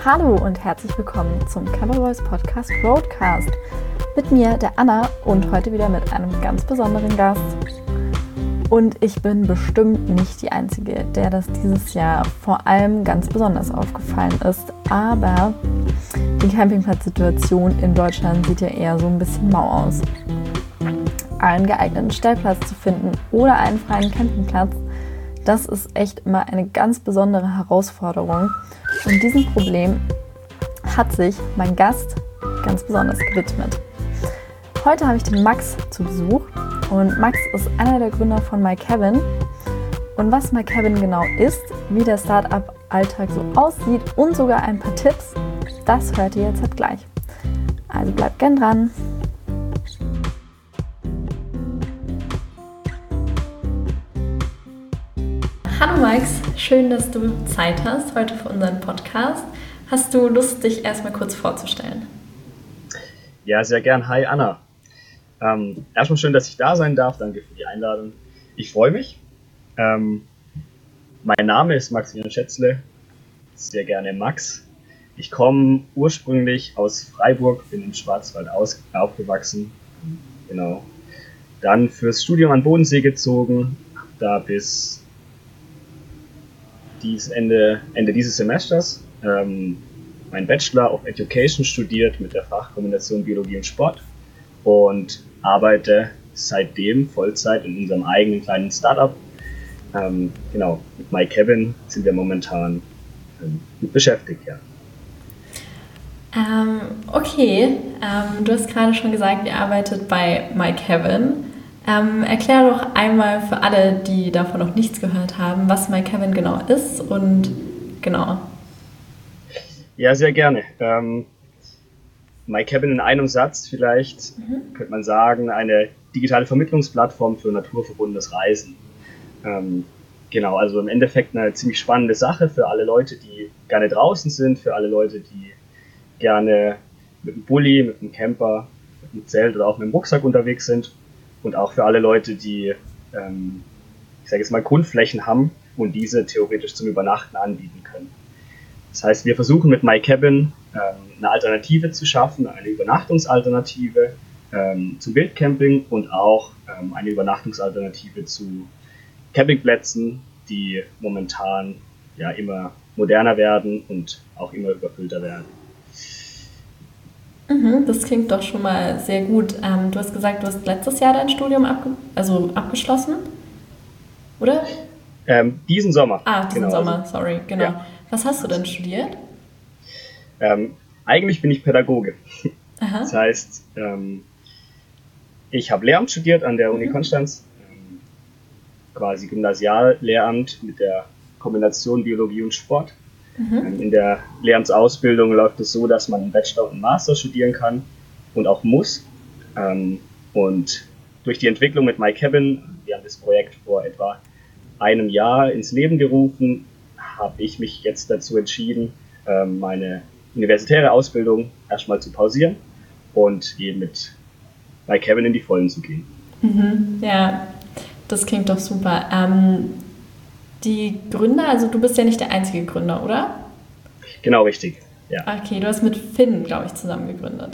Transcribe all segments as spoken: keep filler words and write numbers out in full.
Hallo und herzlich willkommen zum Camperboys Podcast Roadcast. Mit mir, der Anna, und heute wieder mit einem ganz besonderen Gast. Und ich bin bestimmt nicht die Einzige, der das dieses Jahr vor allem ganz besonders aufgefallen ist. Aber die Campingplatzsituation in Deutschland sieht ja eher so ein bisschen mau aus. Einen geeigneten Stellplatz zu finden oder einen freien Campingplatz, das ist echt immer eine ganz besondere Herausforderung. Und diesem Problem hat sich mein Gast ganz besonders gewidmet. Heute habe ich den Max zu Besuch und Max ist einer der Gründer von MyCabin. Und was MyCabin genau ist, wie der Startup-Alltag so aussieht und sogar ein paar Tipps, das hört ihr jetzt halt gleich. Also bleibt gern dran. Hallo Max, schön, dass du Zeit hast heute für unseren Podcast. Hast du Lust, dich erstmal kurz vorzustellen? Ja, sehr gern. Hi Anna. Ähm, erstmal schön, dass ich da sein darf. Danke für die Einladung. Ich freue mich. Ähm, mein Name ist Maximilian Schätzle, sehr gerne Max. Ich komme ursprünglich aus Freiburg, bin im Schwarzwald aus, aufgewachsen. Genau. Dann fürs Studium an Bodensee gezogen, da bis dies Ende, Ende dieses Semesters ähm, mein Bachelor of Education studiert mit der Fachkombination Biologie und Sport und arbeite seitdem Vollzeit in unserem eigenen kleinen Startup. Ähm, genau, mit MyCabin sind wir momentan ähm, gut beschäftigt, ja. Ähm, okay, ähm, du hast gerade schon gesagt, ihr arbeitet bei MyCabin. Ähm, erklär doch einmal für alle, die davon noch nichts gehört haben, was MyCabin genau ist und genau. Ja, sehr gerne. Ähm, MyCabin in einem Satz vielleicht, mhm. könnte man sagen, eine digitale Vermittlungsplattform für naturverbundenes Reisen. Ähm, genau, also im Endeffekt eine ziemlich spannende Sache für alle Leute, die gerne draußen sind, für alle Leute, die gerne mit dem Bulli, mit dem Camper, mit dem Zelt oder auch mit dem Rucksack unterwegs sind. Und auch für alle Leute, die, ähm, ich sage jetzt mal, Grundflächen haben und diese theoretisch zum Übernachten anbieten können. Das heißt, wir versuchen mit MyCabin ähm, eine Alternative zu schaffen, eine Übernachtungsalternative ähm, zu Wildcamping und auch ähm, eine Übernachtungsalternative zu Campingplätzen, die momentan ja immer moderner werden und auch immer überfüllter werden. Mhm, das klingt doch schon mal sehr gut. Ähm, du hast gesagt, du hast letztes Jahr dein Studium abge- also abgeschlossen, oder? Ähm, diesen Sommer. Ah, diesen genau, Sommer, also, sorry, genau. Ja. Was hast du denn studiert? Ähm, eigentlich bin ich Pädagoge. Aha. Das heißt, ähm, ich habe Lehramt studiert an der Uni Mhm. Konstanz, ähm, quasi Gymnasiallehramt mit der Kombination Biologie und Sport. Mhm. In der Lehramtsausbildung läuft es so, dass man einen Bachelor und einen Master studieren kann und auch muss. Und durch die Entwicklung mit MyCabin, wir haben das Projekt vor etwa einem Jahr ins Leben gerufen, habe ich mich jetzt dazu entschieden, meine universitäre Ausbildung erstmal zu pausieren und eben mit MyCabin in die Vollen zu gehen. Mhm. Ja, das klingt doch super. Ähm, Die Gründer, also du bist ja nicht der einzige Gründer, oder? Genau, richtig. Ja. Okay, du hast mit Finn, glaube ich, zusammen gegründet.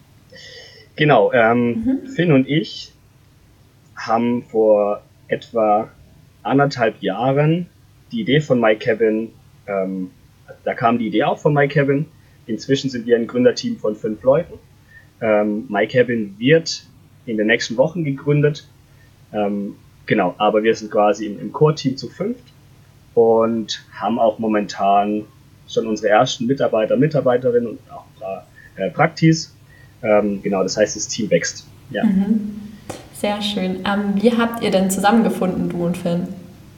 Genau, ähm, Mhm. Finn und ich haben vor etwa anderthalb Jahren die Idee von MyCabin, ähm, da kam die Idee auch von MyCabin. Inzwischen sind wir ein Gründerteam von fünf Leuten. Ähm, MyCabin wird in den nächsten Wochen gegründet. Ähm, Genau, aber wir sind quasi im, im Core-Team zu fünft und haben auch momentan schon unsere ersten Mitarbeiter, Mitarbeiterinnen und auch ein paar äh, Praktis. Ähm, genau, das heißt, das Team wächst. Ja. Mhm. Sehr schön. Ähm, wie habt ihr denn zusammengefunden, du und Finn?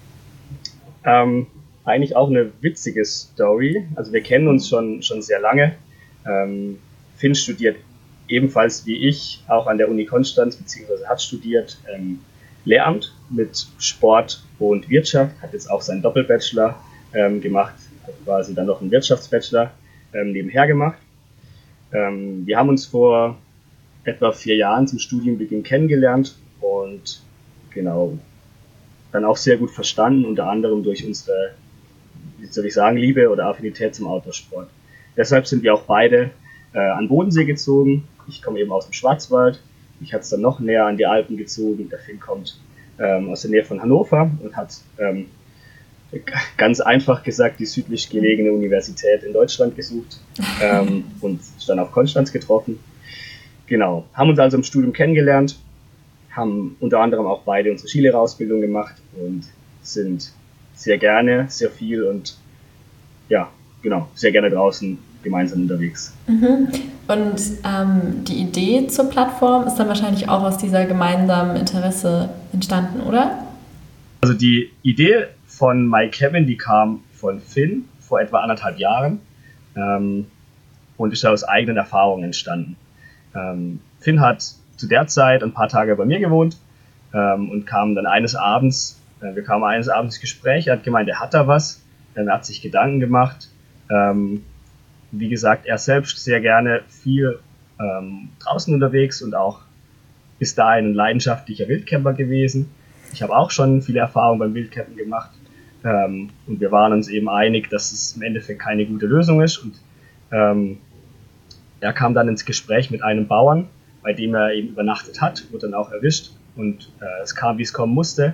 Ähm, eigentlich auch eine witzige Story. Also wir kennen uns schon, schon sehr lange. Ähm, Finn studiert ebenfalls wie ich auch an der Uni Konstanz, beziehungsweise hat studiert ähm, Lehramt mit Sport und Wirtschaft, hat jetzt auch seinen Doppelbachelor ähm, gemacht, hat quasi dann noch einen Wirtschaftsbachelor ähm, nebenher gemacht. Ähm, wir haben uns vor etwa vier Jahren zum Studienbeginn kennengelernt und genau dann auch sehr gut verstanden, unter anderem durch unsere, wie soll ich sagen, Liebe oder Affinität zum Outdoor-Sport. deshalb sind wir auch beide äh, an Bodensee gezogen. Ich komme eben aus dem Schwarzwald. Mich hat es dann noch näher an die Alpen gezogen. Der Finn kommt ähm, aus der Nähe von Hannover und hat ähm, ganz einfach gesagt die südlich gelegene Universität in Deutschland gesucht ähm, und ist dann auf Konstanz getroffen. Genau, haben uns also im Studium kennengelernt, haben unter anderem auch beide unsere Skilehrerausbildung gemacht und sind sehr gerne, sehr viel und ja, genau, sehr gerne draußen gemeinsam unterwegs. Mhm. Und ähm, die Idee zur Plattform ist dann wahrscheinlich auch aus dieser gemeinsamen Interesse entstanden, oder? Also die Idee von MyCabin, die kam von Finn vor etwa anderthalb Jahren ähm, und ist aus eigenen Erfahrungen entstanden. Ähm, Finn hat zu der Zeit ein paar Tage bei mir gewohnt ähm, und kam dann eines Abends, äh, wir kamen eines Abends ins Gespräch, er hat gemeint, er hat da was, er hat sich Gedanken gemacht. Ähm, wie gesagt, er selbst sehr gerne viel ähm, draußen unterwegs und auch bis dahin ein leidenschaftlicher Wildcamper gewesen. Ich habe auch schon viele Erfahrungen beim Wildcampen gemacht ähm, und wir waren uns eben einig, dass es im Endeffekt keine gute Lösung ist. Und ähm, er kam dann ins Gespräch mit einem Bauern, bei dem er eben übernachtet hat, wurde dann auch erwischt und äh, es kam, wie es kommen musste.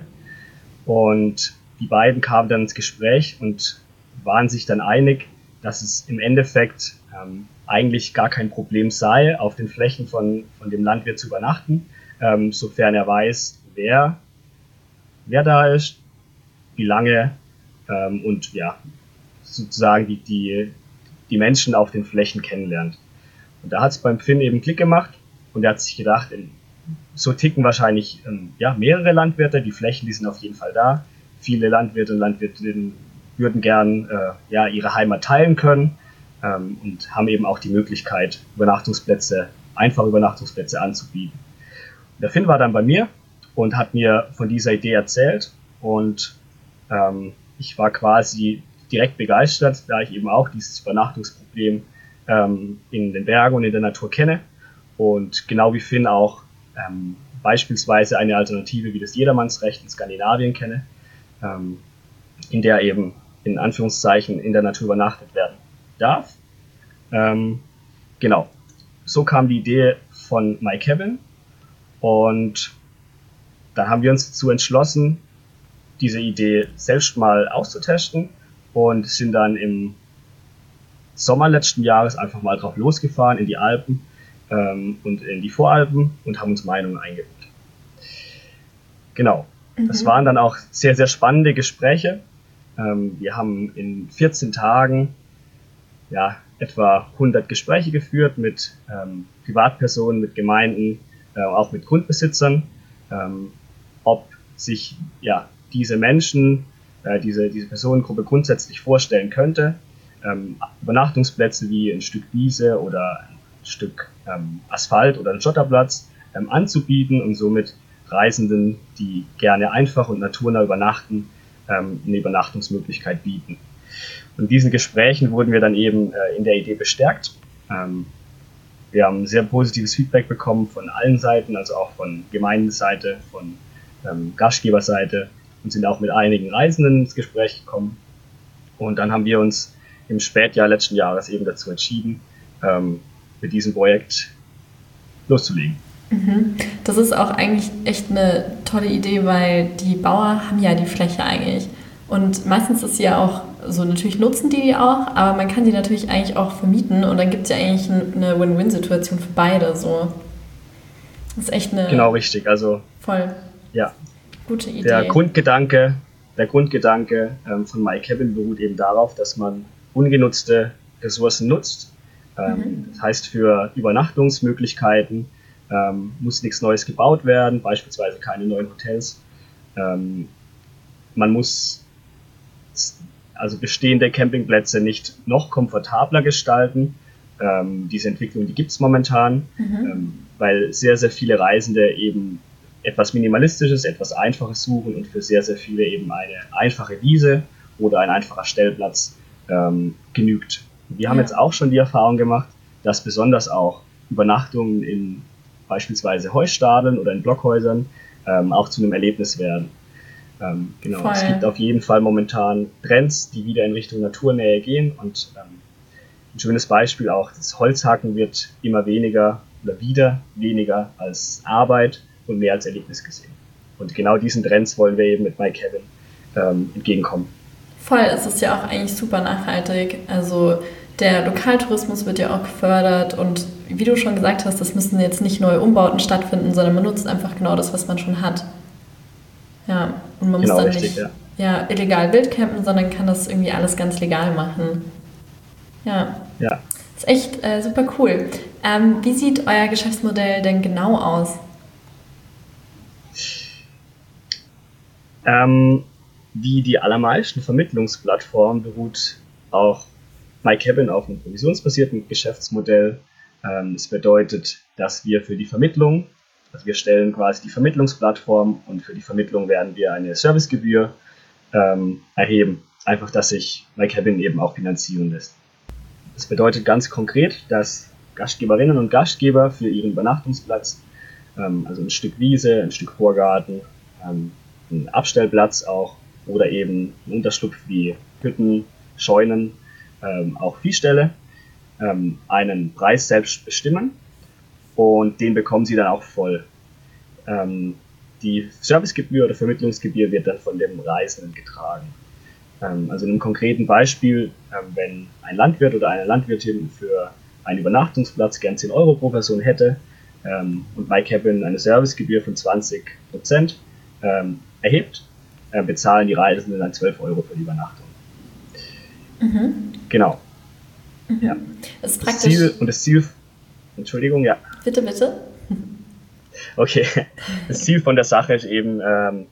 Und die beiden kamen dann ins Gespräch und waren sich dann einig, dass es im Endeffekt ähm, eigentlich gar kein Problem sei, auf den Flächen von, von dem Landwirt zu übernachten, ähm, sofern er weiß, wer, wer da ist, wie lange ähm, und ja, sozusagen die, die, die Menschen auf den Flächen kennenlernt. Und da hat es beim Finn eben Klick gemacht und er hat sich gedacht, in, so ticken wahrscheinlich ähm, ja, mehrere Landwirte, die Flächen, die sind auf jeden Fall da. Viele Landwirte und Landwirtinnen würden gern äh, ja, ihre Heimat teilen können ähm, und haben eben auch die Möglichkeit, Übernachtungsplätze, einfache Übernachtungsplätze anzubieten. Und der Finn war dann bei mir und hat mir von dieser Idee erzählt und ähm, ich war quasi direkt begeistert, da ich eben auch dieses Übernachtungsproblem ähm, in den Bergen und in der Natur kenne und genau wie Finn auch ähm, beispielsweise eine Alternative wie das Jedermannsrecht in Skandinavien kenne, ähm, in der eben in Anführungszeichen in der Natur übernachtet werden darf. Ähm, genau, so kam die Idee von MyCabin und dann haben wir uns dazu entschlossen, diese Idee selbst mal auszutesten und sind dann im Sommer letzten Jahres einfach mal drauf losgefahren in die Alpen ähm, und in die Voralpen und haben uns Meinungen eingeholt. Genau, mhm. Das waren dann auch sehr, sehr spannende Gespräche. Ähm, wir haben in vierzehn Tagen ja, etwa hundert Gespräche geführt mit ähm, Privatpersonen, mit Gemeinden, äh, auch mit Grundbesitzern, ähm, ob sich ja, diese Menschen, äh, diese, diese Personengruppe grundsätzlich vorstellen könnte, ähm, Übernachtungsplätze wie ein Stück Wiese oder ein Stück ähm, Asphalt oder ein Schotterplatz ähm, anzubieten und somit Reisenden, die gerne einfach und naturnah übernachten, ähm, eine Übernachtungsmöglichkeit bieten. Und in diesen Gesprächen wurden wir dann eben äh, in der Idee bestärkt. Ähm, wir haben sehr positives Feedback bekommen von allen Seiten, also auch von Gemeindeseite, von ähm, Gastgeberseite und sind auch mit einigen Reisenden ins Gespräch gekommen. Und dann haben wir uns im Spätjahr letzten Jahres eben dazu entschieden, ähm, mit diesem Projekt loszulegen. Mhm. Das ist auch eigentlich echt eine tolle Idee, weil die Bauern haben ja die Fläche eigentlich. Und meistens ist sie ja auch so, natürlich nutzen die die auch, aber man kann die natürlich eigentlich auch vermieten und dann gibt es ja eigentlich eine Win-Win-Situation für beide. So. Das ist echt eine... Genau, richtig. Also, voll. Ja. Gute Idee. Der Grundgedanke, der Grundgedanke ähm, von MyCabin beruht eben darauf, dass man ungenutzte Ressourcen nutzt. Ähm, mhm. Das heißt, für Übernachtungsmöglichkeiten ähm, muss nichts Neues gebaut werden, beispielsweise keine neuen Hotels. Ähm, man muss also bestehende Campingplätze nicht noch komfortabler gestalten. Ähm, diese Entwicklung, die gibt es momentan, mhm. ähm, weil sehr, sehr viele Reisende eben etwas Minimalistisches, etwas Einfaches suchen und für sehr, sehr viele eben eine einfache Wiese oder ein einfacher Stellplatz ähm, genügt. Wir haben ja. jetzt auch schon die Erfahrung gemacht, dass besonders auch Übernachtungen in beispielsweise Heustapeln oder in Blockhäusern ähm, auch zu einem Erlebnis werden. Ähm, genau, Voll. Es gibt auf jeden Fall momentan Trends, die wieder in Richtung Naturnähe gehen und ähm, ein schönes Beispiel auch, das Holzhacken wird immer weniger oder wieder weniger als Arbeit und mehr als Erlebnis gesehen. Und genau diesen Trends wollen wir eben mit MyCabin ähm, entgegenkommen. Voll, es ist ja auch eigentlich super nachhaltig. Also der Lokaltourismus wird ja auch gefördert und wie du schon gesagt hast, das müssen jetzt nicht neue Umbauten stattfinden, sondern man nutzt einfach genau das, was man schon hat. Ja, und man muss Genau, dann richtig, nicht ja. ja, illegal wildcampen, sondern kann das irgendwie alles ganz legal machen. Ja, Ja. das ist echt äh, super cool. Ähm, wie sieht euer Geschäftsmodell denn genau aus? Ähm, wie die allermeisten Vermittlungsplattformen beruht auch MyCabin auf einem provisionsbasierten Geschäftsmodell. Ähm, das bedeutet, dass wir für die Vermittlung, also wir stellen quasi die Vermittlungsplattform und für die Vermittlung werden wir eine Servicegebühr ähm, erheben. Einfach, dass sich MyCabin eben auch finanzieren lässt. Das bedeutet ganz konkret, dass Gastgeberinnen und Gastgeber für ihren Übernachtungsplatz, ähm, also ein Stück Wiese, ein Stück Vorgarten, ähm, ein Abstellplatz auch oder eben ein Unterschlupf wie Hütten, Scheunen, ähm, auch Viehställe, ähm, einen Preis selbst bestimmen und den bekommen sie dann auch voll. Ähm, die Servicegebühr oder Vermittlungsgebühr wird dann von dem Reisenden getragen. Ähm, also in einem konkreten Beispiel, ähm, wenn ein Landwirt oder eine Landwirtin für einen Übernachtungsplatz gern zehn Euro pro Person hätte ähm, und MyCabin eine Servicegebühr von zwanzig Prozent ähm, erhebt, äh, bezahlen die Reisenden dann zwölf Euro für die Übernachtung. Mhm. Genau. Mhm. Ja. Das ist Das praktisch. Ziel und das Ziel, Entschuldigung, ja. Bitte, bitte. Okay. Das Ziel von der Sache ist eben ähm,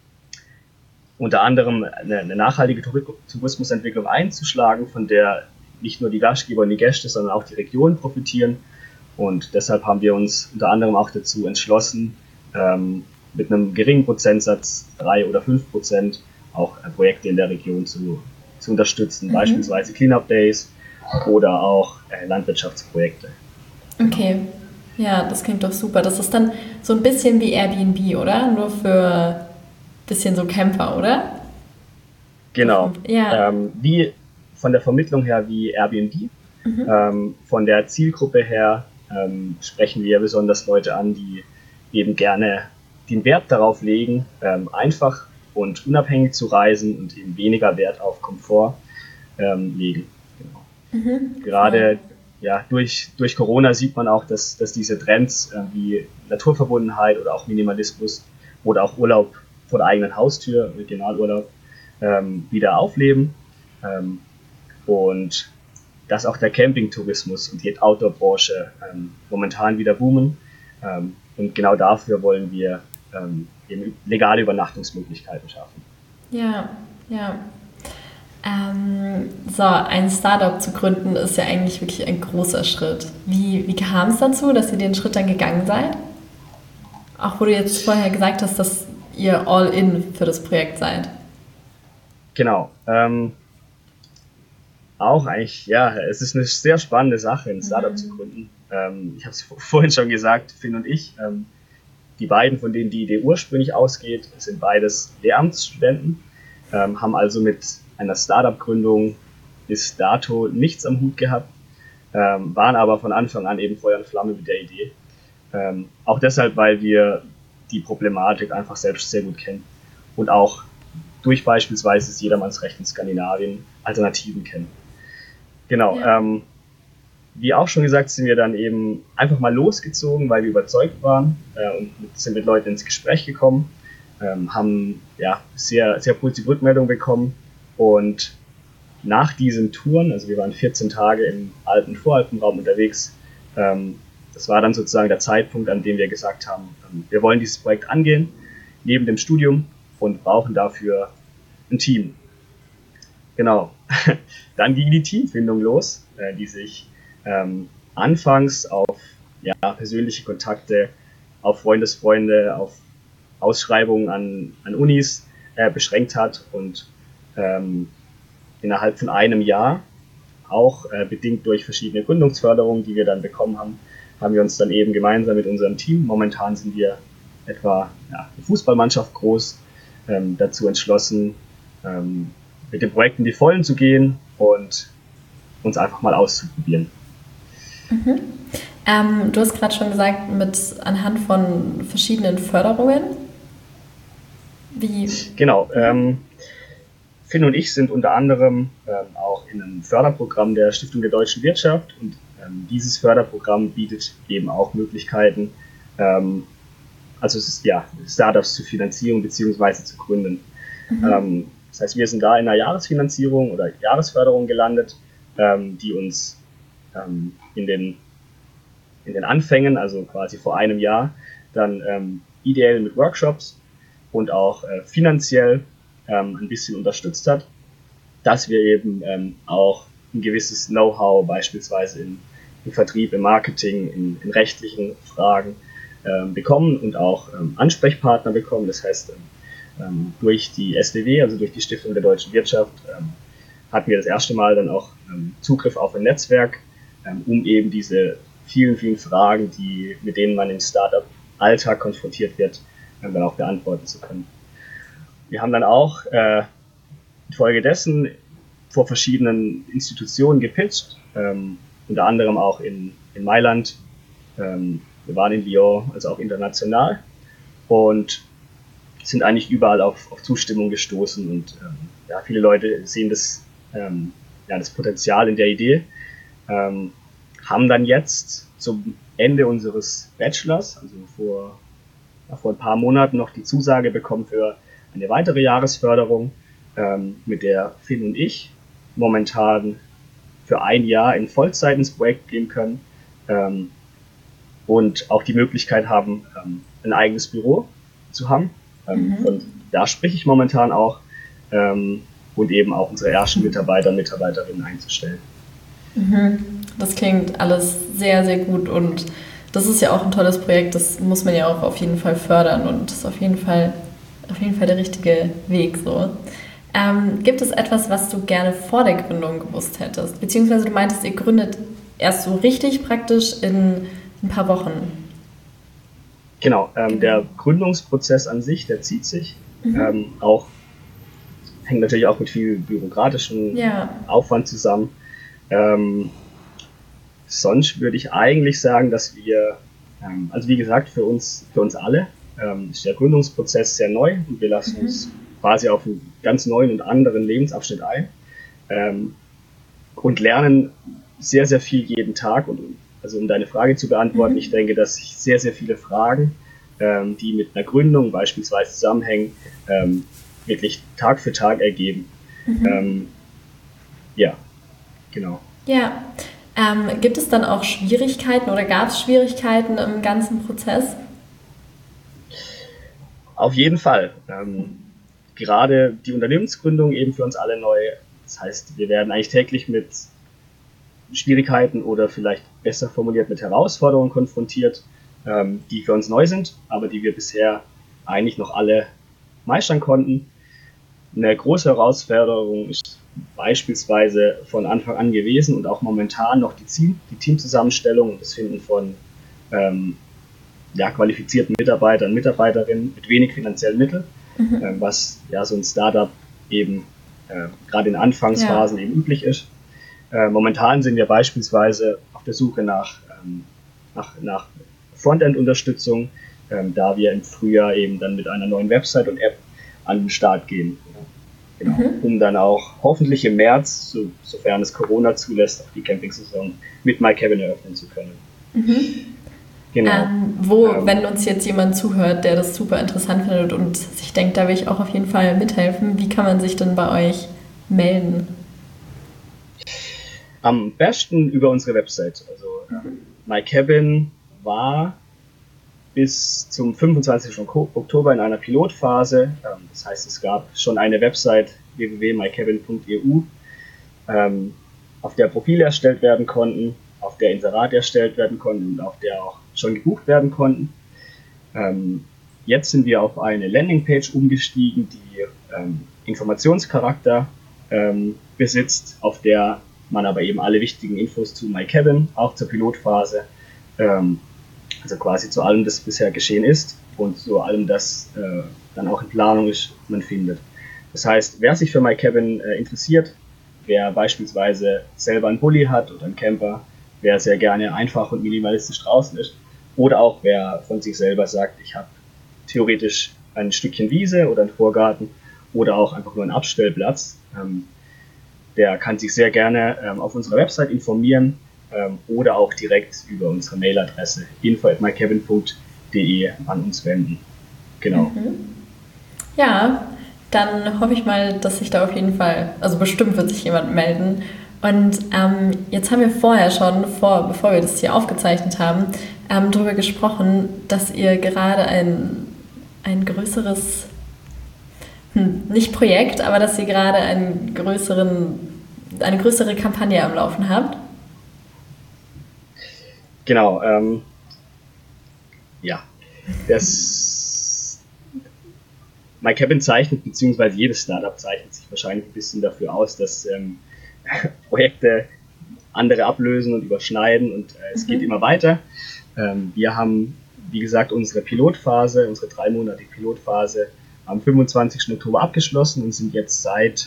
unter anderem eine, eine nachhaltige Tourismusentwicklung einzuschlagen, von der nicht nur die Gastgeber und die Gäste, sondern auch die Region profitieren. Und deshalb haben wir uns unter anderem auch dazu entschlossen, ähm, mit einem geringen Prozentsatz, drei oder fünf Prozent, auch äh, Projekte in der Region zu, zu unterstützen, mhm. beispielsweise Cleanup Days oder auch äh, Landwirtschaftsprojekte. Okay, ja, das klingt doch super. Das ist dann so ein bisschen wie Airbnb, oder? Nur für ein bisschen so Camper, oder? Genau. Ja. Ähm, wie von der Vermittlung her wie Airbnb. Mhm. Ähm, von der Zielgruppe her ähm, sprechen wir besonders Leute an, die eben gerne den Wert darauf legen, ähm, einfach und unabhängig zu reisen und eben weniger Wert auf Komfort ähm, legen. Genau. Mhm. Gerade ja, durch, durch Corona sieht man auch, dass, dass diese Trends äh, wie Naturverbundenheit oder auch Minimalismus oder auch Urlaub vor der eigenen Haustür, Regionalurlaub, ähm, wieder aufleben. Ähm, und dass auch der Campingtourismus und die Outdoor-Branche ähm, momentan wieder boomen. Ähm, und genau dafür wollen wir ähm, eben legale Übernachtungsmöglichkeiten schaffen. Ja, ja. Ähm, so, ein Startup zu gründen ist ja eigentlich wirklich ein großer Schritt. Wie, wie kam es dazu, dass ihr den Schritt dann gegangen seid? Auch wo du jetzt vorher gesagt hast, dass ihr all in für das Projekt seid. Genau. Ähm, auch eigentlich, ja, es ist eine sehr spannende Sache, ein Startup mhm. zu gründen. Ähm, ich habe es vorhin schon gesagt, Finn und ich, ähm, die beiden, von denen die Idee ursprünglich ausgeht, sind beides Lehramtsstudenten, ähm, haben also mit einer Startup-Gründung bis dato nichts am Hut gehabt, ähm, waren aber von Anfang an eben Feuer und Flamme mit der Idee. Ähm, auch deshalb, weil wir die Problematik einfach selbst sehr gut kennen und auch durch beispielsweise das Jedermannsrecht in Skandinavien Alternativen kennen. Genau, ja. ähm, wie auch schon gesagt, sind wir dann eben einfach mal losgezogen, weil wir überzeugt waren äh, und sind mit Leuten ins Gespräch gekommen, ähm, haben ja sehr, sehr positive Rückmeldungen bekommen und nach diesen Touren, also wir waren vierzehn Tage im alten Voralpenraum unterwegs, ähm, das war dann sozusagen der Zeitpunkt, an dem wir gesagt haben, ähm, wir wollen dieses Projekt angehen, neben dem Studium und brauchen dafür ein Team. Genau, dann ging die Teamfindung los, äh, die sich ähm, anfangs auf ja, persönliche Kontakte, auf Freundesfreunde, auf Ausschreibungen an, an Unis äh, beschränkt hat und ähm, innerhalb von einem Jahr, auch äh, bedingt durch verschiedene Gründungsförderungen, die wir dann bekommen haben, haben wir uns dann eben gemeinsam mit unserem Team, momentan sind wir etwa ja, eine Fußballmannschaft groß, ähm, dazu entschlossen, ähm, mit dem Projekt in die Vollen zu gehen und uns einfach mal auszuprobieren. Mhm. Ähm, du hast gerade schon gesagt, mit anhand von verschiedenen Förderungen. Wie? Genau. Ähm, Finn und ich sind unter anderem ähm, auch in einem Förderprogramm der Stiftung der Deutschen Wirtschaft und ähm, dieses Förderprogramm bietet eben auch Möglichkeiten, ähm, also es ist, ja, Startups zur Finanzierung bzw. zu gründen. Mhm. Ähm, das heißt, wir sind da in einer Jahresfinanzierung oder Jahresförderung gelandet, ähm, die uns ähm, in den in den Anfängen, also quasi vor einem Jahr, dann ähm, ideell mit Workshops und auch äh, finanziell ähm, ein bisschen unterstützt hat, dass wir eben ähm, auch ein gewisses Know-how beispielsweise in, im Vertrieb, im Marketing, in, in rechtlichen Fragen ähm, bekommen und auch ähm, Ansprechpartner bekommen. Das heißt, ähm, durch die S D W, also durch die Stiftung der Deutschen Wirtschaft, ähm, hatten wir das erste Mal dann auch ähm, Zugriff auf ein Netzwerk, ähm, um eben diese vielen, vielen Fragen, die, mit denen man im Startup-Alltag konfrontiert wird, dann auch beantworten zu können. Wir haben dann auch äh, infolgedessen vor verschiedenen Institutionen gepitcht, ähm, unter anderem auch in, in Mailand. Ähm, wir waren in Lyon, also auch international, und sind eigentlich überall auf, auf Zustimmung gestoßen. Und ähm, ja, viele Leute sehen das, ähm, ja, das Potenzial in der Idee. Ähm, haben dann jetzt zum Ende unseres Bachelors, also vor, ja, vor ein paar Monaten, noch die Zusage bekommen für eine weitere Jahresförderung, ähm, mit der Finn und ich momentan für ein Jahr in Vollzeit ins Projekt gehen können ähm, und auch die Möglichkeit haben, ähm, ein eigenes Büro zu haben. Ähm, mhm. Von da spreche ich momentan auch ähm, und eben auch unsere ersten Mitarbeiter und Mitarbeiterinnen einzustellen. Mhm. Das klingt alles sehr, sehr gut und das ist ja auch ein tolles Projekt, das muss man ja auch auf jeden Fall fördern und das ist auf jeden Fall, auf jeden Fall der richtige Weg. So. Ähm, gibt es etwas, was du gerne vor der Gründung gewusst hättest? Beziehungsweise du meintest, ihr gründet erst so richtig praktisch in ein paar Wochen. Genau, ähm, genau. Der Gründungsprozess an sich, der zieht sich. Mhm. Ähm, auch hängt natürlich auch mit viel bürokratischem ja. Aufwand zusammen. Ähm, sonst würde ich eigentlich sagen, dass wir, ähm, also wie gesagt, für uns, für uns alle ähm, ist der Gründungsprozess sehr neu und wir lassen mhm. uns quasi auf einen ganz neuen und anderen Lebensabschnitt ein ähm, und lernen sehr, sehr viel jeden Tag. Und also um deine Frage zu beantworten, mhm. ich denke, dass sich sehr, sehr viele Fragen, ähm, die mit einer Gründung beispielsweise zusammenhängen, ähm, wirklich Tag für Tag ergeben. Mhm. Ähm, ja, genau. Ja, ähm, gibt es dann auch Schwierigkeiten oder gab es Schwierigkeiten im ganzen Prozess? Auf jeden Fall. Ähm, gerade die Unternehmensgründung eben für uns alle neu. Das heißt, wir werden eigentlich täglich mit Schwierigkeiten oder vielleicht besser formuliert mit Herausforderungen konfrontiert, ähm, die für uns neu sind, aber die wir bisher eigentlich noch alle meistern konnten. Eine große Herausforderung ist beispielsweise von Anfang an gewesen und auch momentan noch die, Team, die Teamzusammenstellung und das Finden von ähm, ja, qualifizierten Mitarbeitern und Mitarbeiterinnen mit wenig finanziellen Mitteln, mhm. äh, was ja so ein Startup eben äh, gerade in Anfangsphasen ja. eben üblich ist. Äh, momentan sind wir beispielsweise auf der Suche nach, ähm, nach, nach Frontend-Unterstützung, ähm, da wir im Frühjahr eben dann mit einer neuen Website und App an den Start gehen. Genau, mhm. um dann auch hoffentlich im März, so, sofern es Corona zulässt, auch die Campingsaison mit MyCabin eröffnen zu können. Mhm. Genau. Ähm, wo, ähm, wenn uns jetzt jemand zuhört, der das super interessant findet und sich denkt, da will ich auch auf jeden Fall mithelfen, wie kann man sich denn bei euch melden? Am besten über unsere Website. Also mhm. MyCabin war bis zum fünfundzwanzigsten Oktober in einer Pilotphase. Das heißt, es gab schon eine Website w w w punkt mycabin punkt e u, auf der Profile erstellt werden konnten, auf der Inserate erstellt werden konnten und auf der auch schon gebucht werden konnten. Jetzt sind wir auf eine Landingpage umgestiegen, die Informationscharakter besitzt, auf der man aber eben alle wichtigen Infos zu MyCabin, auch zur Pilotphase, also quasi zu allem, das bisher geschehen ist und zu allem, das dann auch in Planung ist, man findet. Das heißt, wer sich für MyCabin interessiert, wer beispielsweise selber einen Bulli hat oder einen Camper, wer sehr gerne einfach und minimalistisch draußen ist. Oder auch wer von sich selber sagt, ich habe theoretisch ein Stückchen Wiese oder einen Vorgarten oder auch einfach nur einen Abstellplatz. Ähm, der kann sich sehr gerne ähm, auf unserer Website informieren ähm, oder auch direkt über unsere Mailadresse info at mycabin punkt de an uns wenden. Genau. Mhm. Ja, dann hoffe ich mal, dass sich da auf jeden Fall, also bestimmt wird sich jemand melden. Und ähm, jetzt haben wir vorher schon, vor, bevor wir das hier aufgezeichnet haben, ähm, darüber gesprochen, dass ihr gerade ein, ein größeres, hm, nicht Projekt, aber dass ihr gerade einen größeren, eine größere Kampagne am Laufen habt. Genau, ähm, ja, das MyCabin zeichnet, beziehungsweise jedes Startup zeichnet sich wahrscheinlich ein bisschen dafür aus, dass ähm, Projekte andere ablösen und überschneiden und äh, es mhm. geht immer weiter. Ähm, wir haben, wie gesagt, unsere Pilotphase, unsere dreimonatige Pilotphase am fünfundzwanzigsten Oktober abgeschlossen und sind jetzt seit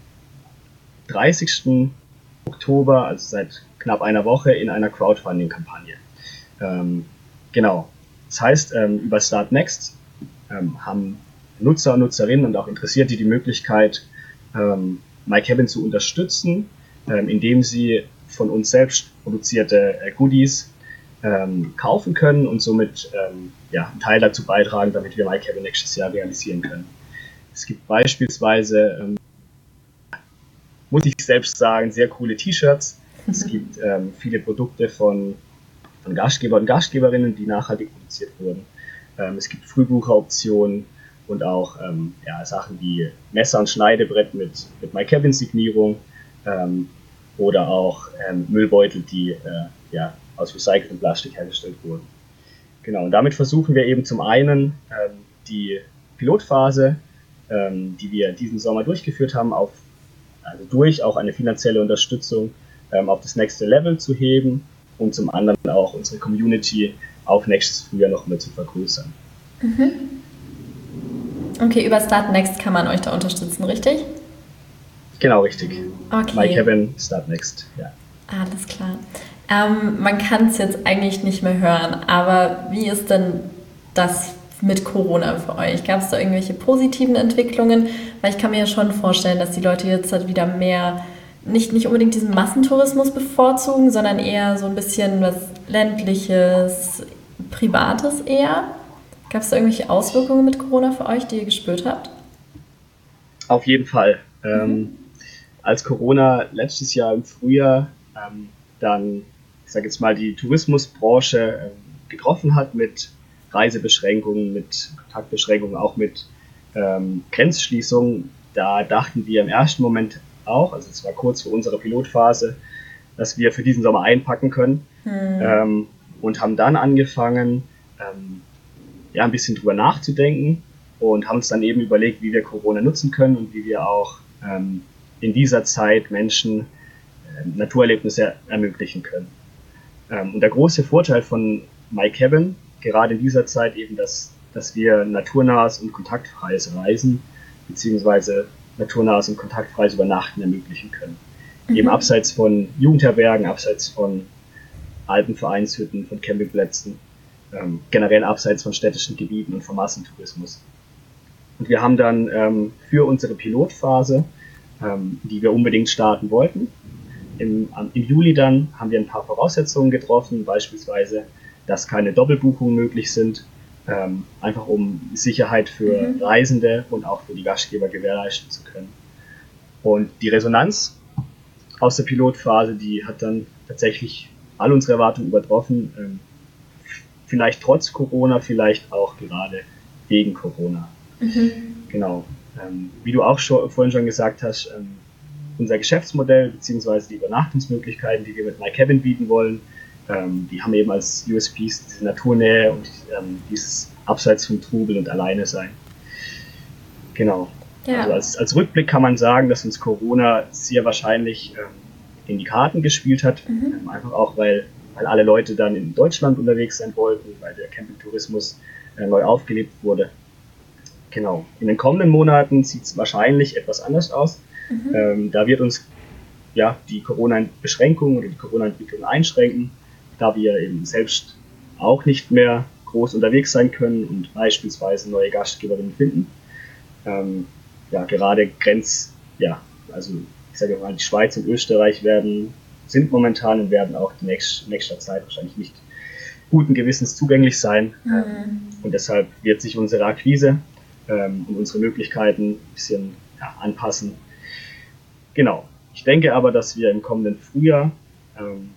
dreißigsten Oktober, also seit knapp einer Woche, in einer Crowdfunding-Kampagne. Ähm, genau. Das heißt, ähm, über Start Next ähm, haben Nutzer und Nutzerinnen und auch Interessierte die Möglichkeit, ähm, MyCabin zu unterstützen, ähm, indem sie von uns selbst produzierte äh, Goodies ähm, kaufen können und somit ähm, ja, einen Teil dazu beitragen, damit wir MyCabin nächstes Jahr realisieren können. Es gibt beispielsweise, ähm, muss ich selbst sagen, sehr coole T-Shirts. Es gibt ähm, viele Produkte von, von Gastgeber und Gastgeberinnen, die nachhaltig produziert wurden. Ähm, es gibt Frühbucheroptionen und auch ähm, ja, Sachen wie Messer und Schneidebrett mit, mit MyCabin-Signierung ähm, oder auch ähm, Müllbeutel, die äh, ja, aus recyceltem Plastik hergestellt wurden. Genau, und damit versuchen wir eben zum einen ähm, die Pilotphase, ähm, die wir diesen Sommer durchgeführt haben, auf, also durch auch eine finanzielle Unterstützung ähm, auf das nächste Level zu heben und zum anderen auch unsere Community auf nächstes Frühjahr noch mehr zu vergrößern. Mhm. Okay, über Start Next kann man euch da unterstützen, richtig? Genau, richtig. Okay. MyCabin, Start Next, ja. Alles klar. Ähm, man kann es jetzt eigentlich nicht mehr hören, aber wie ist denn das mit Corona für euch? Gab es da irgendwelche positiven Entwicklungen? Weil ich kann mir ja schon vorstellen, dass die Leute jetzt halt wieder mehr, nicht, nicht unbedingt diesen Massentourismus bevorzugen, sondern eher so ein bisschen was Ländliches, Privates eher. Gab es da irgendwelche Auswirkungen mit Corona für euch, die ihr gespürt habt? Auf jeden Fall. Mhm. Ähm, als Corona letztes Jahr im Frühjahr ähm, dann, ich sage jetzt mal, die Tourismusbranche ähm, getroffen hat mit Reisebeschränkungen, mit Kontaktbeschränkungen, auch mit ähm, Grenzschließungen, da dachten wir im ersten Moment auch, also es war kurz vor unserer Pilotphase, dass wir für diesen Sommer einpacken können mhm. ähm, und haben dann angefangen, ähm, ja, ein bisschen drüber nachzudenken und haben uns dann eben überlegt, wie wir Corona nutzen können und wie wir auch ähm, in dieser Zeit Menschen äh, Naturerlebnisse ermöglichen können. Ähm, und der große Vorteil von MyCabin, gerade in dieser Zeit eben, dass, dass wir naturnahes und kontaktfreies Reisen beziehungsweise naturnahes und kontaktfreies Übernachten ermöglichen können. Mhm. Eben abseits von Jugendherbergen, abseits von Alpenvereinshütten, von Campingplätzen, ähm, generell abseits von städtischen Gebieten und vom Massentourismus. Und wir haben dann ähm, für unsere Pilotphase, ähm, die wir unbedingt starten wollten, im, im Juli dann haben wir ein paar Voraussetzungen getroffen, beispielsweise, dass keine Doppelbuchungen möglich sind, ähm, einfach um Sicherheit für mhm. Reisende und auch für die Gastgeber gewährleisten zu können. Und die Resonanz aus der Pilotphase, die hat dann tatsächlich all unsere Erwartungen übertroffen, ähm, vielleicht trotz Corona, vielleicht auch gerade wegen Corona. Mhm. Genau. Ähm, wie du auch schon, vorhin schon gesagt hast, ähm, unser Geschäftsmodell bzw. die Übernachtungsmöglichkeiten, die wir mit MyCabin bieten wollen, ähm, die haben eben als U S Ps diese Naturnähe und ähm, dieses Abseits vom Trubel und Alleine sein. Genau. Ja. Also als, als Rückblick kann man sagen, dass uns Corona sehr wahrscheinlich ähm, in die Karten gespielt hat. Mhm. Ähm, einfach auch, weil, weil alle Leute dann in Deutschland unterwegs sein wollten, weil der Campingtourismus äh, neu aufgelebt wurde. Genau. In den kommenden Monaten sieht es wahrscheinlich etwas anders aus. Mhm. Ähm, da wird uns ja, die Corona-Beschränkungen oder die Corona-Entwicklung einschränken, da wir eben selbst auch nicht mehr groß unterwegs sein können und beispielsweise neue Gastgeberinnen finden. Ähm, ja, gerade Grenz, ja, also ich sage mal, die Schweiz und Österreich werden, sind momentan und werden auch in nächster, nächster Zeit wahrscheinlich nicht guten Gewissens zugänglich sein. Mhm. Ähm, und deshalb wird sich unsere Akquise ähm, und unsere Möglichkeiten ein bisschen ja, anpassen. Genau. Ich denke aber, dass wir im kommenden Frühjahr ähm,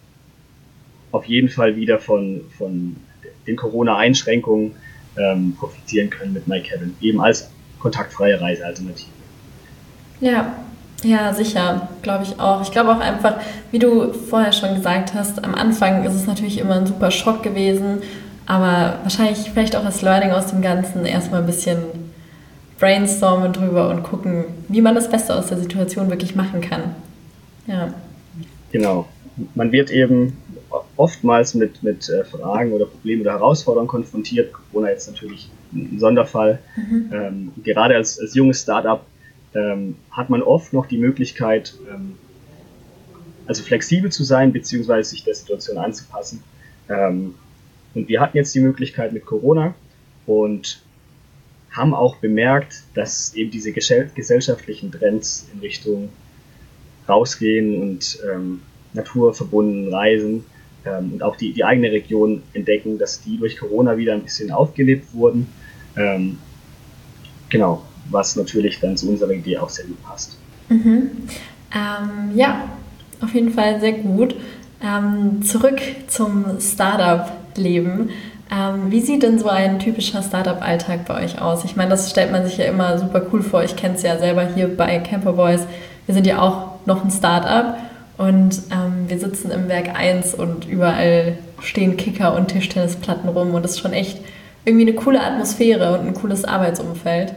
auf jeden Fall wieder von, von den Corona-Einschränkungen ähm, profitieren können mit MyCabin, eben als kontaktfreie Reisealternative. Ja, ja, sicher, glaube ich auch. Ich glaube auch einfach, wie du vorher schon gesagt hast, am Anfang ist es natürlich immer ein super Schock gewesen, aber wahrscheinlich vielleicht auch als Learning aus dem Ganzen erstmal ein bisschen brainstormen drüber und gucken, wie man das Beste aus der Situation wirklich machen kann. Ja. Genau. Man wird eben oftmals mit, mit äh, Fragen oder Problemen oder Herausforderungen konfrontiert. Corona jetzt natürlich ein Sonderfall. Mhm. Ähm, gerade als, als junges Startup ähm, hat man oft noch die Möglichkeit, ähm, also flexibel zu sein, beziehungsweise sich der Situation anzupassen. Ähm, und wir hatten jetzt die Möglichkeit mit Corona und haben auch bemerkt, dass eben diese gesellschaftlichen Trends in Richtung rausgehen und ähm, naturverbunden reisen ähm, und auch die, die eigene Region entdecken, dass die durch Corona wieder ein bisschen aufgelebt wurden. Ähm, genau, was natürlich dann zu unserer Idee auch sehr gut passt. Mhm. Ähm, ja, auf jeden Fall sehr gut. Ähm, zurück zum Startup-Leben. Ähm, wie sieht denn so ein typischer Startup-Alltag bei euch aus? Ich meine, das stellt man sich ja immer super cool vor. Ich kenne es ja selber hier bei Camperboys. Wir sind ja auch noch ein Startup und ähm, wir sitzen im Werk eins und überall stehen Kicker und Tischtennisplatten rum und das ist schon echt irgendwie eine coole Atmosphäre und ein cooles Arbeitsumfeld.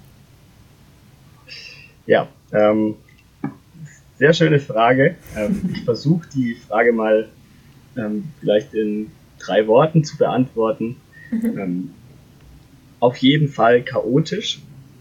Ja, ähm, sehr schöne Frage. Ähm, ich versuche die Frage mal ähm, vielleicht in drei Worten zu beantworten. Mhm. Ähm, auf jeden Fall chaotisch.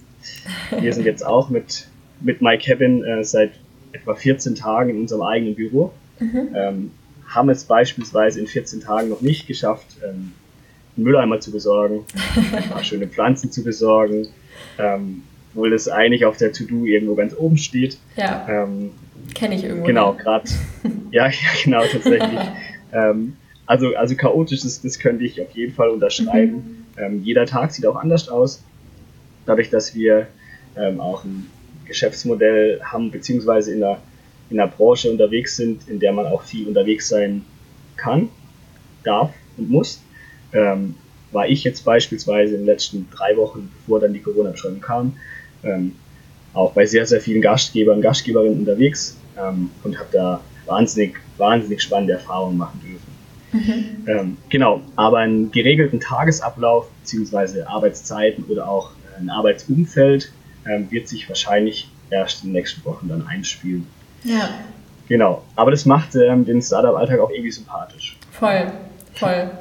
Wir sind jetzt auch mit, mit MyCabin äh, seit etwa vierzehn Tagen in unserem eigenen Büro. Mhm. Ähm, haben es beispielsweise in vierzehn Tagen noch nicht geschafft, ähm, einen Mülleimer zu besorgen, ein paar schöne Pflanzen zu besorgen, ähm, obwohl das eigentlich auf der To-Do irgendwo ganz oben steht. Ja, ähm, kenne ich irgendwo. Genau, gerade, ja, ja, genau, tatsächlich. ähm, also, also chaotisch, das, das könnte ich auf jeden Fall unterschreiben. Mhm. Ähm, jeder Tag sieht auch anders aus. Dadurch, dass wir ähm, auch ein Geschäftsmodell haben, beziehungsweise in einer, in einer Branche unterwegs sind, in der man auch viel unterwegs sein kann, darf und muss, ähm, war ich jetzt beispielsweise in den letzten drei Wochen, bevor dann die Corona-Beschränkung kam, ähm, auch bei sehr, sehr vielen Gastgebern und Gastgeberinnen unterwegs ähm, und habe da wahnsinnig, wahnsinnig spannende Erfahrungen machen dürfen. Mhm. Ähm, genau, aber einen geregelten Tagesablauf bzw. Arbeitszeiten oder auch ein Arbeitsumfeld ähm, wird sich wahrscheinlich erst in den nächsten Wochen dann einspielen. Ja. Genau, aber das macht ähm, den Startup-Alltag auch irgendwie sympathisch. Voll, voll.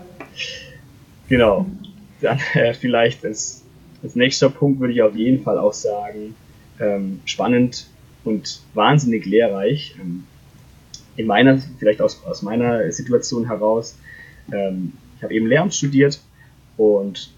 Genau, dann äh, vielleicht als, als nächster Punkt würde ich auf jeden Fall auch sagen, ähm, spannend und wahnsinnig lehrreich. Ähm, in meiner, vielleicht aus, aus meiner Situation heraus, ähm, ich habe eben Lehramt studiert und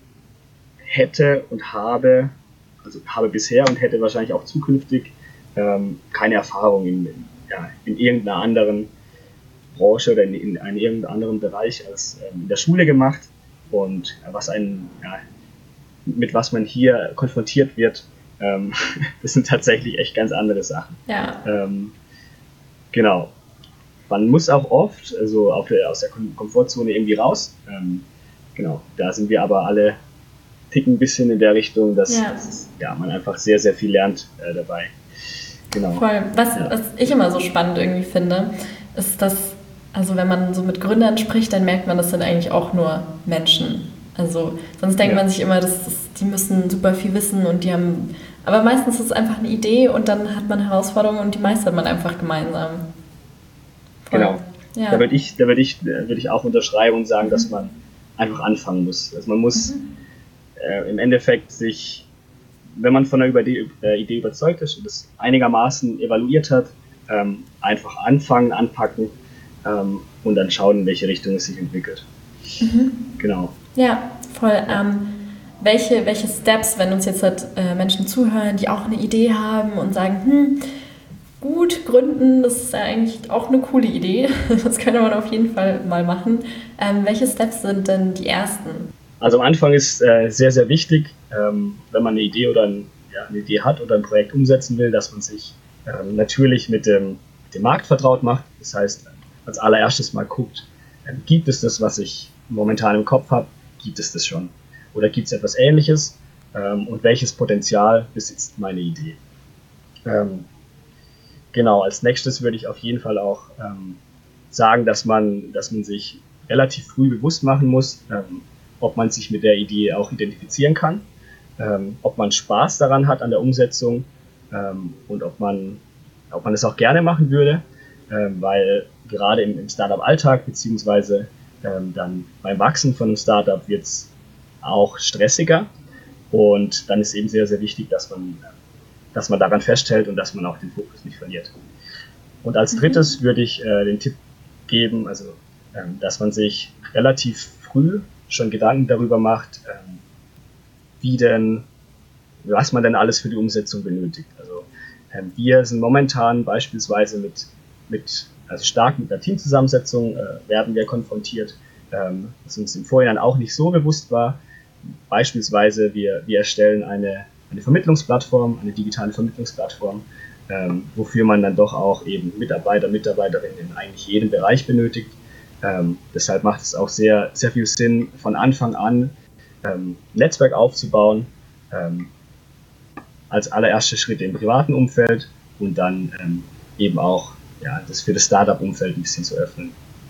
hätte und habe, also habe bisher und hätte wahrscheinlich auch zukünftig ähm, keine Erfahrung in, in, ja, in irgendeiner anderen Branche oder in, in einem irgendeinem anderen Bereich als ähm, in der Schule gemacht. Und was einen, ja, mit was man hier konfrontiert wird, ähm, das sind tatsächlich echt ganz andere Sachen. Ja. Ähm, genau. Man muss auch oft, also auf der, aus der Komfortzone irgendwie raus. Ähm, genau. Da sind wir aber alle ticken ein bisschen in der Richtung, dass, ja. dass ja, man einfach sehr, sehr viel lernt äh, dabei. Genau. Voll. Was, ja. was ich immer so spannend irgendwie finde, ist, dass also wenn man so mit Gründern spricht, dann merkt man, das sind eigentlich auch nur Menschen. Also sonst denkt ja. man sich immer, dass, dass die müssen super viel wissen und die haben, aber meistens ist es einfach eine Idee und dann hat man Herausforderungen und die meistert man einfach gemeinsam. Voll. Genau. Ja. Da würde ich, da würde ich, würde ich auch unterschreiben und sagen, mhm. dass man einfach anfangen muss. Also man muss mhm. äh, im Endeffekt sich, wenn man von einer Idee, äh, Idee überzeugt ist und das einigermaßen evaluiert hat, ähm, einfach anfangen, anpacken ähm, und dann schauen, in welche Richtung es sich entwickelt. Mhm. Genau. Ja, voll. Ähm, welche, welche Steps, wenn uns jetzt halt, äh, Menschen zuhören, die auch eine Idee haben und sagen, hm, gut, gründen, das ist ja eigentlich auch eine coole Idee. Das könnte man auf jeden Fall mal machen. Ähm, welche Steps sind denn die ersten? Also am Anfang ist äh, sehr, sehr wichtig, ähm, wenn man eine Idee oder ein, ja, eine Idee hat oder ein Projekt umsetzen will, dass man sich ähm, natürlich mit dem, mit dem Markt vertraut macht. Das heißt, als allererstes mal guckt, äh, gibt es das, was ich momentan im Kopf habe, gibt es das schon? Oder gibt es etwas Ähnliches? Ähm, und welches Potenzial besitzt meine Idee? Ähm, genau, als nächstes würde ich auf jeden Fall auch ähm, sagen, dass man, dass man sich relativ früh bewusst machen muss, ähm, ob man sich mit der Idee auch identifizieren kann, ähm, ob man Spaß daran hat an der Umsetzung ähm, und ob man, ob man es auch gerne machen würde, ähm, weil gerade im, im Startup-Alltag beziehungsweise ähm, dann beim Wachsen von einem Startup wird es auch stressiger und dann ist eben sehr, sehr wichtig, dass man, dass man daran festhält und dass man auch den Fokus nicht verliert. Und als drittes mhm. würde ich äh, den Tipp geben, also ähm, dass man sich relativ früh schon Gedanken darüber macht, ähm, wie denn, was man denn alles für die Umsetzung benötigt. Also ähm, wir sind momentan beispielsweise mit, mit also stark mit einer Teamzusammensetzung äh, werden wir konfrontiert, ähm, was uns im Vorhinein auch nicht so bewusst war. Beispielsweise wir, wir erstellen eine, eine Vermittlungsplattform, eine digitale Vermittlungsplattform, ähm, wofür man dann doch auch eben Mitarbeiter, Mitarbeiterinnen in eigentlich jedem Bereich benötigt. Ähm, deshalb macht es auch sehr, sehr viel Sinn, von Anfang an ähm, Netzwerk aufzubauen, ähm, als allererster Schritt im privaten Umfeld und dann ähm, eben auch ja, das für das Startup-Umfeld ein bisschen zu öffnen.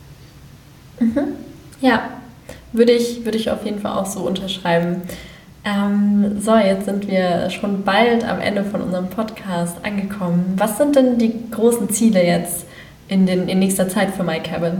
Mhm. Ja, würde ich, würde ich auf jeden Fall auch so unterschreiben. Ähm, so, jetzt sind wir schon bald am Ende von unserem Podcast angekommen. Was sind denn die großen Ziele jetzt in, den, in nächster Zeit für MyCabin?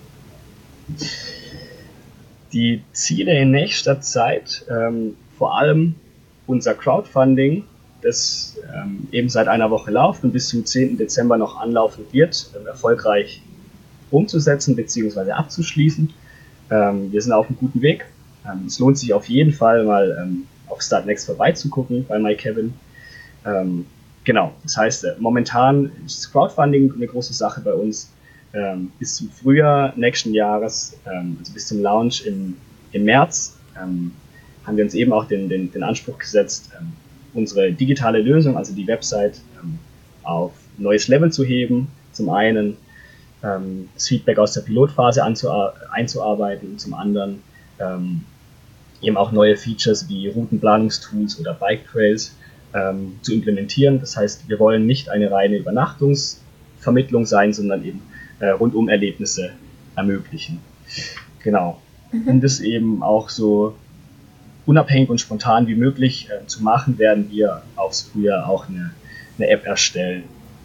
Die Ziele in nächster Zeit, ähm, vor allem unser Crowdfunding, das ähm, eben seit einer Woche läuft und bis zum zehnten Dezember noch anlaufen wird, ähm, erfolgreich umzusetzen bzw. abzuschließen. Ähm, wir sind auf einem guten Weg. Ähm, es lohnt sich auf jeden Fall mal ähm, auf Startnext vorbeizugucken bei MyCabin. Ähm, genau, das heißt, äh, momentan ist das Crowdfunding eine große Sache bei uns. Ähm, bis zum Frühjahr nächsten Jahres, ähm, also bis zum Launch im, im März, ähm, haben wir uns eben auch den, den, den Anspruch gesetzt, ähm, unsere digitale Lösung, also die Website, ähm, auf ein neues Level zu heben. Zum einen ähm, das Feedback aus der Pilotphase anzuar- einzuarbeiten, zum anderen ähm, eben auch neue Features wie Routenplanungstools oder Bike Trails ähm, zu implementieren. Das heißt, wir wollen nicht eine reine Übernachtungsvermittlung sein, sondern eben äh, Rundum-Erlebnisse ermöglichen. Genau. Mhm. Um das eben auch so unabhängig und spontan wie möglich äh, zu machen, werden wir aufs Frühjahr auch eine, eine App erstellen.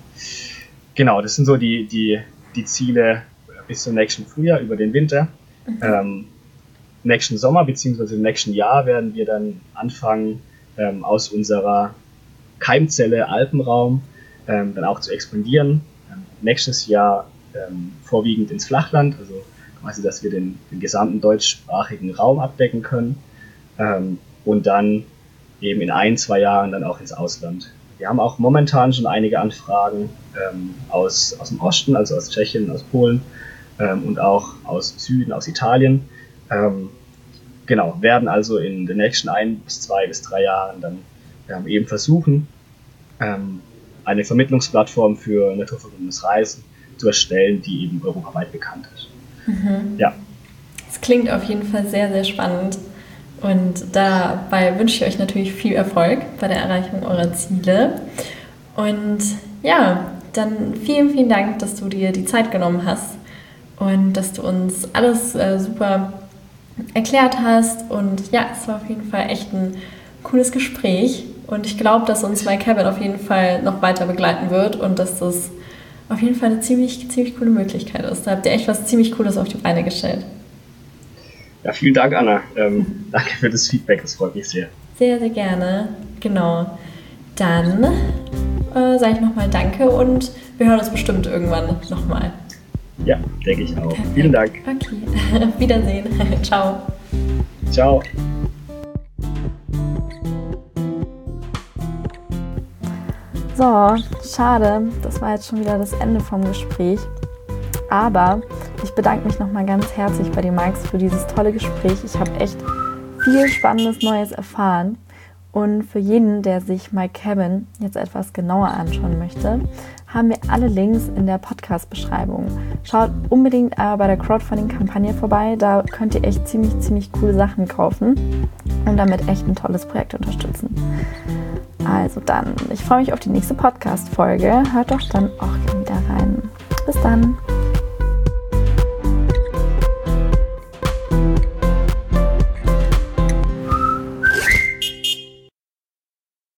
Genau, das sind so die, die, die Ziele bis zum nächsten Frühjahr, über den Winter. Mhm. Ähm, nächsten Sommer bzw. im nächsten Jahr werden wir dann anfangen, ähm, aus unserer Keimzelle Alpenraum ähm, dann auch zu expandieren. Ähm, nächstes Jahr ähm, vorwiegend ins Flachland, also quasi, dass wir den, den gesamten deutschsprachigen Raum abdecken können. Ähm, und dann eben in ein, zwei Jahren dann auch ins Ausland. Wir haben auch momentan schon einige Anfragen ähm, aus, aus dem Osten, also aus Tschechien, aus Polen ähm, und auch aus Süden, aus Italien. Ähm, genau, werden also in den nächsten ein bis zwei bis drei Jahren dann ähm, eben versuchen, ähm, eine Vermittlungsplattform für naturverbundenes Reisen zu erstellen, die eben europaweit bekannt ist. Mhm. Ja. Das klingt auf jeden Fall sehr, sehr spannend. Und dabei wünsche ich euch natürlich viel Erfolg bei der Erreichung eurer Ziele. Und ja, dann vielen, vielen Dank, dass du dir die Zeit genommen hast und dass du uns alles äh, super erklärt hast. Und ja, es war auf jeden Fall echt ein cooles Gespräch. Und ich glaube, dass uns MyCabin auf jeden Fall noch weiter begleiten wird und dass das auf jeden Fall eine ziemlich, ziemlich coole Möglichkeit ist. Da habt ihr echt was ziemlich Cooles auf die Beine gestellt. Ja, vielen Dank, Anna. Ähm, danke für das Feedback, das freut mich sehr. Sehr, sehr gerne. Genau. Dann äh, sage ich nochmal Danke und wir hören uns bestimmt irgendwann nochmal. Ja, denke ich auch. Perfekt. Vielen Dank. Okay, Wiedersehen. Ciao. Ciao. So, schade, das war jetzt schon wieder das Ende vom Gespräch. Aber ich bedanke mich nochmal ganz herzlich bei dir, Max, für dieses tolle Gespräch. Ich habe echt viel Spannendes Neues erfahren. Und für jeden, der sich My Cabin jetzt etwas genauer anschauen möchte, haben wir alle Links in der Podcast-Beschreibung. Schaut unbedingt äh, bei der Crowdfunding-Kampagne vorbei. Da könnt ihr echt ziemlich, ziemlich coole Sachen kaufen und damit echt ein tolles Projekt unterstützen. Also dann, ich freue mich auf die nächste Podcast-Folge. Hört doch dann auch gerne wieder rein. Bis dann!